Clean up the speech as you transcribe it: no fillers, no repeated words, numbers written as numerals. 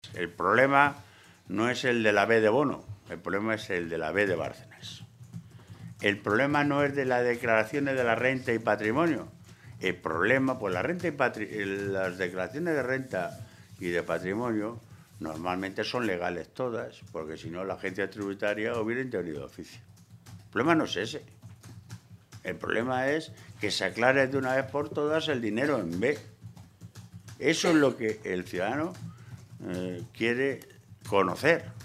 El problema no es el de la B de Bono, el problema es el de la B de Bárcenas. El problema no es de las declaraciones de la renta y patrimonio. El problema, pues la renta y las declaraciones de renta y de patrimonio normalmente son legales todas, porque si no la agencia tributaria hubiera intervenido de oficio. El problema no es ese. El problema es que se aclare de una vez por todas el dinero en B. Eso es lo que el ciudadano quiere conocer.